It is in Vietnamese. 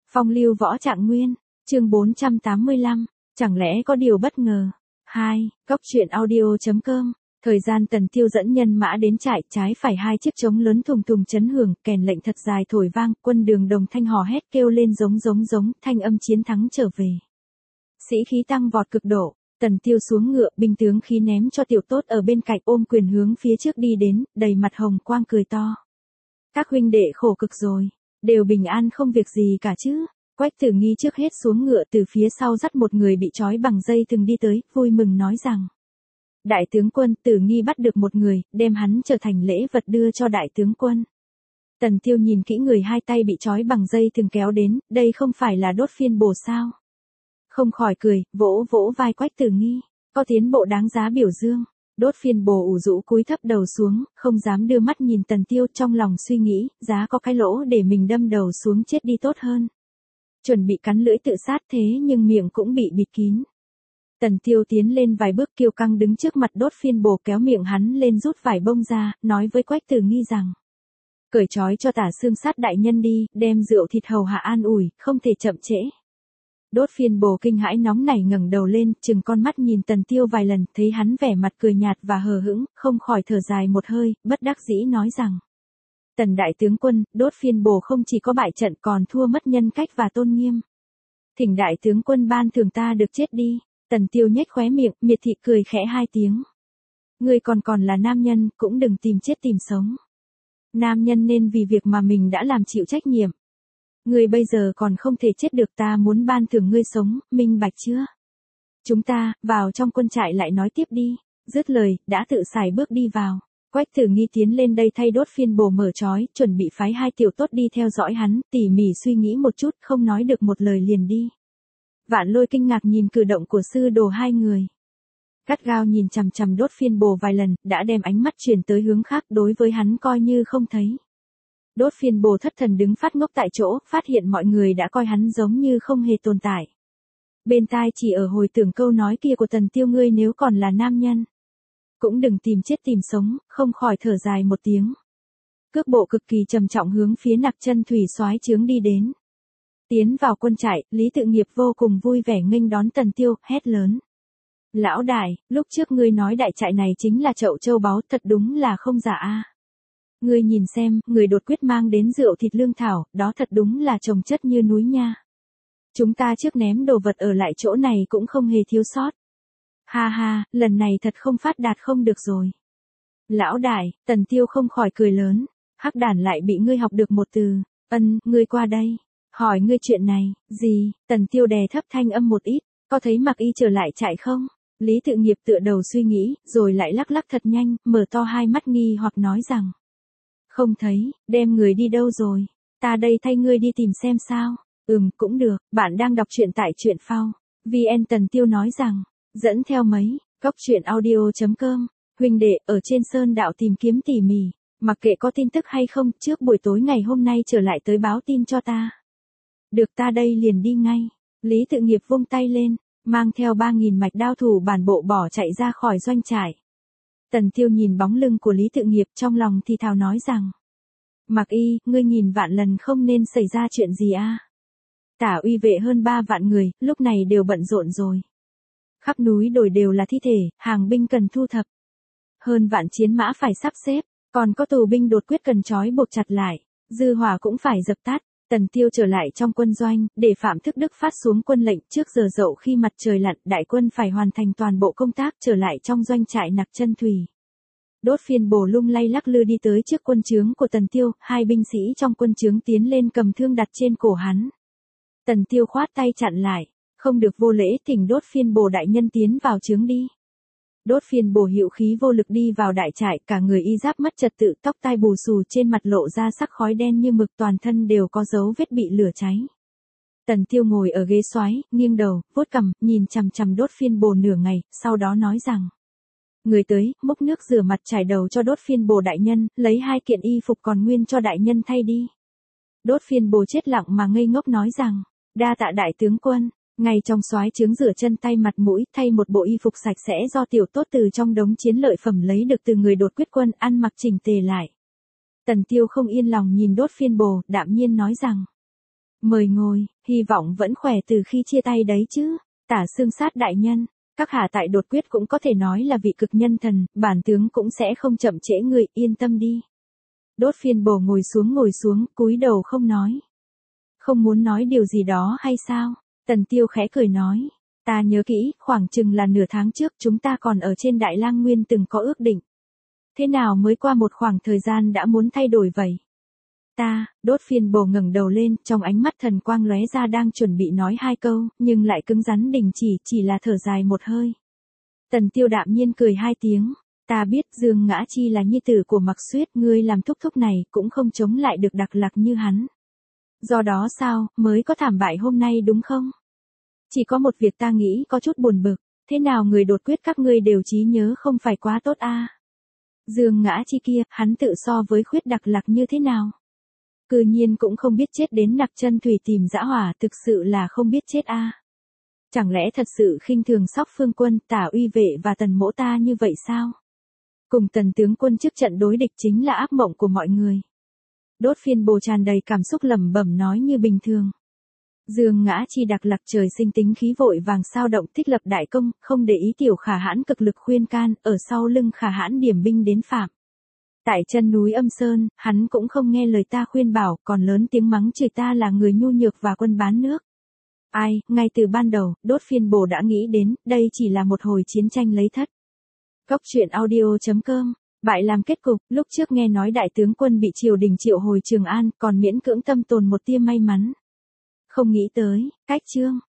Phong lưu võ trạng nguyên, chương 485, chẳng lẽ có điều bất ngờ. 2. Góc truyện audio.com. Thời gian Tần Tiêu dẫn nhân mã đến trại, trái phải hai chiếc trống lớn thùng thùng chấn hưởng, kèn lệnh thật dài thổi vang, quân đường đồng thanh hò hét kêu lên giống, thanh âm chiến thắng trở về. Sĩ khí tăng vọt cực độ, Tần Tiêu xuống ngựa, binh tướng khí ném cho tiểu tốt ở bên cạnh ôm quyền hướng phía trước đi đến, đầy mặt hồng quang cười to. Các huynh đệ khổ cực rồi, đều bình an không việc gì cả chứ. Quách Tử Nghi trước hết xuống ngựa, từ phía sau dắt một người bị trói bằng dây thừng đi tới, vui mừng nói rằng: Đại tướng quân, Tử Nghi bắt được một người, đem hắn trở thành lễ vật đưa cho đại tướng quân. Tần Tiêu nhìn kỹ người hai tay bị trói bằng dây thừng kéo đến, đây không phải là Đốt Phiên Bồ sao? Không khỏi cười, vỗ vỗ vai Quách Tử Nghi, có tiến bộ đáng giá biểu dương. Đốt Phiên Bồ ủ rũ cúi thấp đầu xuống, không dám đưa mắt nhìn Tần Tiêu, trong lòng suy nghĩ, giá có cái lỗ để mình đâm đầu xuống chết đi tốt hơn. Chuẩn bị cắn lưỡi tự sát thế nhưng miệng cũng bị bịt kín. Tần Tiêu tiến lên vài bước kiêu căng đứng trước mặt Đốt Phiên Bồ, kéo miệng hắn lên rút vải bông ra, nói với Quách Tử Nghi rằng: Cởi trói cho Tả Xương Sát đại nhân đi, đem rượu thịt hầu hạ an ủi, không thể chậm trễ. Đốt Phiên Bồ kinh hãi nóng nảy ngẩng đầu lên, trừng con mắt nhìn Tần Tiêu vài lần, thấy hắn vẻ mặt cười nhạt và hờ hững, không khỏi thở dài một hơi, bất đắc dĩ nói rằng: Tần đại tướng quân, Đốt Phiên Bồ không chỉ có bại trận còn thua mất nhân cách và tôn nghiêm. Thỉnh đại tướng quân ban thưởng ta được chết đi. Tần Tiêu nhếch khóe miệng, miệt thị cười khẽ hai tiếng. Ngươi còn là nam nhân, cũng đừng tìm chết tìm sống. Nam nhân nên vì việc mà mình đã làm chịu trách nhiệm. Ngươi bây giờ còn không thể chết được, ta muốn ban thưởng ngươi sống, minh bạch chưa? Chúng ta, vào trong quân trại lại nói tiếp đi. Dứt lời, đã tự sải bước đi vào. Quách Tử Nghi tiến lên đây thay Đốt Phiên Bồ mở trói, chuẩn bị phái hai tiểu tốt đi theo dõi hắn, tỉ mỉ suy nghĩ một chút, không nói được một lời liền đi. Vạn Lôi kinh ngạc nhìn cử động của sư đồ hai người. Gắt gao nhìn chằm chằm Đốt Phiên Bồ vài lần, đã đem ánh mắt chuyển tới hướng khác, đối với hắn coi như không thấy. Đốt Phiên Bồ thất thần đứng phát ngốc tại chỗ, phát hiện mọi người đã coi hắn giống như không hề tồn tại. Bên tai chỉ ở hồi tưởng câu nói kia của Tần Tiêu: ngươi nếu còn là nam nhân, cũng đừng tìm chết tìm sống, không khỏi thở dài một tiếng. Cước bộ cực kỳ trầm trọng hướng phía Nặc Chân Thủy soái trướng đi đến. Tiến vào quân trại, Lý Tự Nghiệp vô cùng vui vẻ nghênh đón Tần Tiêu, hét lớn: Lão đại, lúc trước ngươi nói đại trại này chính là chậu châu báu, thật đúng là không giả a. Ngươi nhìn xem, người đột quyết mang đến rượu thịt lương thảo, đó thật đúng là chồng chất như núi nha. Chúng ta trước ném đồ vật ở lại chỗ này cũng không hề thiếu sót. Ha ha, lần này thật không phát đạt không được rồi. Lão đại, Tần Tiêu không khỏi cười lớn, hắc đản lại bị ngươi học được một từ, ngươi qua đây. Hỏi ngươi chuyện này, gì? Tần Tiêu đè thấp thanh âm một ít, có thấy Mặc Y trở lại chạy không? Lý Tự Nghiệp tựa đầu suy nghĩ, rồi lại lắc lắc thật nhanh, mở to hai mắt nghi hoặc nói rằng: Không thấy, đem người đi đâu rồi? Ta đây thay ngươi đi tìm xem sao? Cũng được, bạn đang đọc truyện tại truyện phao. VN. Tần Tiêu nói rằng, dẫn theo mấy, góc truyện audio.com, huynh đệ, ở trên sơn đạo tìm kiếm tỉ mỉ, mặc kệ có tin tức hay không, trước buổi tối ngày hôm nay trở lại tới báo tin cho ta. Được, ta đây liền đi ngay. Lý Tự Nghiệp vung tay lên, mang theo 3.000 mạch đao thủ bản bộ bỏ chạy ra khỏi doanh trại. Tần Tiêu nhìn bóng lưng của Lý Tự Nghiệp, trong lòng thì thào nói rằng: Mặc Y, ngươi nhìn vạn lần không nên xảy ra chuyện gì a. Tả uy vệ hơn 3 vạn người, lúc này đều bận rộn rồi. Khắp núi đồi đều là thi thể, hàng binh cần thu thập. Hơn vạn chiến mã phải sắp xếp, còn có tù binh đột quyết cần trói buộc chặt lại, dư hỏa cũng phải dập tắt. Tần Tiêu trở lại trong quân doanh, để Phạm Thức Đức phát xuống quân lệnh, trước giờ dậu khi mặt trời lặn, đại quân phải hoàn thành toàn bộ công tác, trở lại trong doanh trại Nặc Chân Thủy. Đốt Phiên Bồ lung lay lắc lư đi tới trước quân trướng của Tần Tiêu, hai binh sĩ trong quân trướng tiến lên cầm thương đặt trên cổ hắn. Tần Tiêu khoát tay chặn lại, không được vô lễ, thỉnh Đốt Phiên Bồ đại nhân tiến vào trướng đi. Đốt Phiên Bồ hữu khí vô lực đi vào đại trại, cả người y giáp mất trật tự, tóc tai bù xù, trên mặt lộ ra sắc khói đen như mực, toàn thân đều có dấu vết bị lửa cháy. Tần Tiêu ngồi ở ghế soái, nghiêng đầu, vuốt cằm, nhìn chằm chằm Đốt Phiên Bồ nửa ngày, sau đó nói rằng: Người tới, múc nước rửa mặt trải đầu cho Đốt Phiên Bồ đại nhân, lấy 2 kiện y phục còn nguyên cho đại nhân thay đi. Đốt Phiên Bồ chết lặng mà ngây ngốc nói rằng: Đa tạ đại tướng quân. Ngay trong soái trướng rửa chân tay mặt mũi, thay một bộ y phục sạch sẽ do tiểu tốt từ trong đống chiến lợi phẩm lấy được từ người đột quyết quân, ăn mặc chỉnh tề lại. Tần Tiêu không yên lòng nhìn Đốt Phiên Bồ, đạm nhiên nói rằng: Mời ngồi, Hy vọng vẫn khỏe từ khi chia tay đấy chứ. Tả Xương Sát đại nhân, các hạ tại đột quyết cũng có thể nói là vị cực nhân thần, bản tướng cũng sẽ không chậm trễ người, yên tâm đi. Đốt Phiên Bồ ngồi xuống, cúi đầu không nói. Không muốn nói điều gì đó hay sao? Tần Tiêu khẽ cười nói. Ta nhớ kỹ, khoảng chừng là nửa tháng trước chúng ta còn ở trên Đại Lang Nguyên từng có ước định. Thế nào mới qua một khoảng thời gian đã muốn thay đổi vậy? Đốt Phiên Bồ ngẩng đầu lên, trong ánh mắt thần quang lóe ra đang chuẩn bị nói hai câu, nhưng lại cứng rắn đình chỉ là thở dài một hơi. Tần Tiêu đạm nhiên cười hai tiếng. Ta biết Dương Ngã Chi là nhi tử của Mặc Xuyết, ngươi làm thúc thúc này cũng không chống lại được Đặc Lạc như hắn. Do đó sao, mới có thảm bại hôm nay đúng không? Chỉ có một việc ta nghĩ có chút buồn bực, thế nào người đột quyết các ngươi đều trí nhớ không phải quá tốt a? Dương Ngã Chi kia, hắn tự so với Khuyết Đặc Lạc như thế nào? Cư nhiên cũng không biết chết đến nặc chân thủy tìm dã hỏa, thực sự là không biết chết a. Chẳng lẽ thật sự khinh thường Sóc Phương Quân, Tả Uy Vệ và Tần Mỗ ta như vậy sao? Cùng Tần tướng quân trước trận đối địch chính là ác mộng của mọi người. Đốt Phiên Bồ tràn đầy cảm xúc lẩm bẩm nói như bình thường. Dương Ngã Chi Đặc Lạc trời sinh tính khí vội vàng sao động, thích lập đại công, không để ý tiểu Khả Hãn cực lực khuyên can, ở sau lưng Khả Hãn điểm binh đến phạm. Tại chân núi Âm Sơn, hắn cũng không nghe lời ta khuyên bảo, còn lớn tiếng mắng chửi ta là người nhu nhược và quân bán nước. Ngay từ ban đầu, Đốt Phiên Bồ đã nghĩ đến, đây chỉ là một hồi chiến tranh lấy thất. Góc truyện audio.com. Bại làm kết cục, lúc trước nghe nói đại tướng quân bị triều đình triệu hồi Trường An, còn miễn cưỡng tâm tồn một tia may mắn. Không nghĩ tới, cách chương.